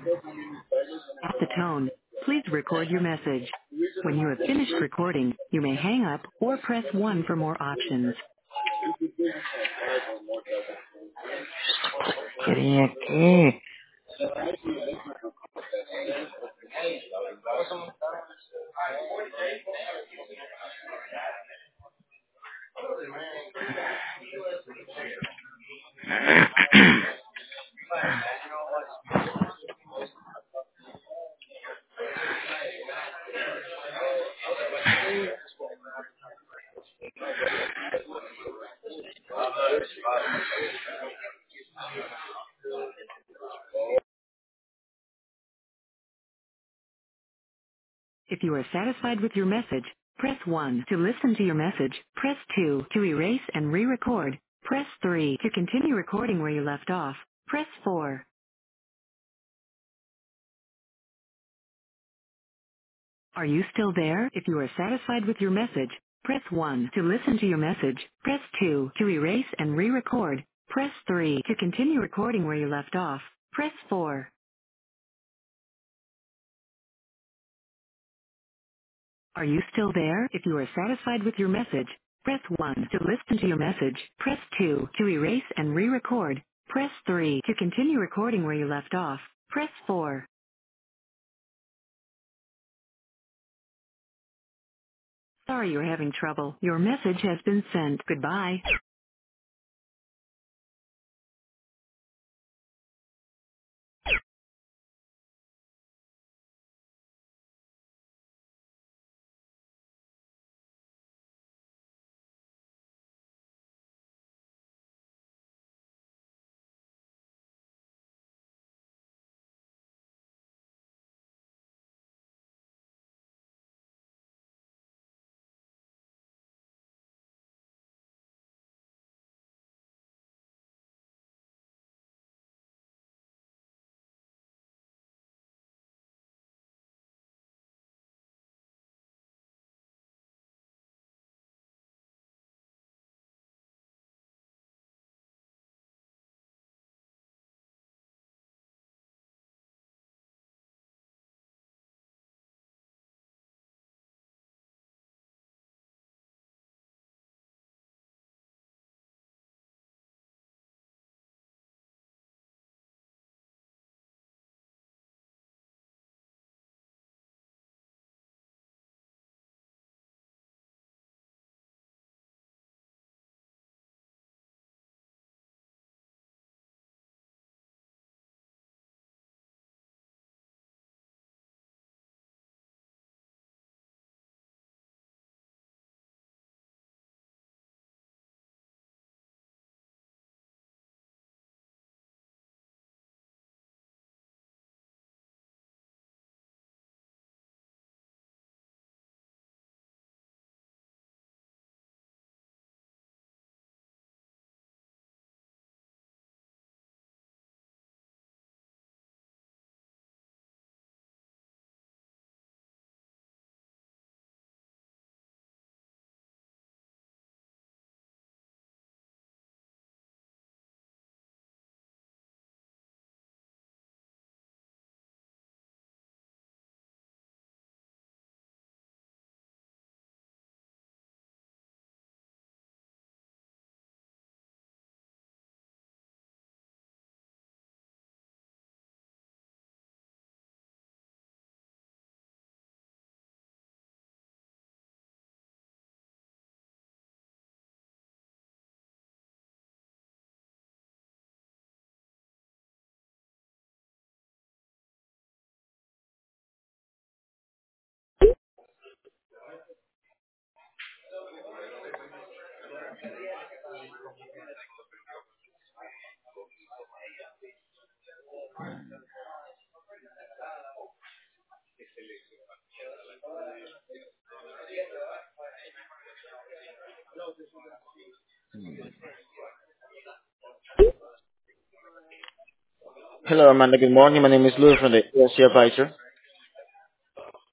At the tone, please record your message. When you have finished recording, you may hang up or press 1 for more options. Quería que... If you are satisfied with your message, press 1 to listen to your message. Press 2 to erase and re-record. Press 3 to continue recording where you left off. Press 4. Are you still there? If you are satisfied with your message, press 1 to listen to your message. Press 2 to erase and re-record. Press 3 to continue recording where you left off. Press 4. Are you still there? If you are satisfied with your message, press 1 to listen to your message. Press 2 to erase and re-record. Press 3 to continue recording where you left off. Press 4. Sorry you're having trouble. Your message has been sent. Goodbye. Hello, Amanda. Good morning. My name is Louis from the ESC Advisor.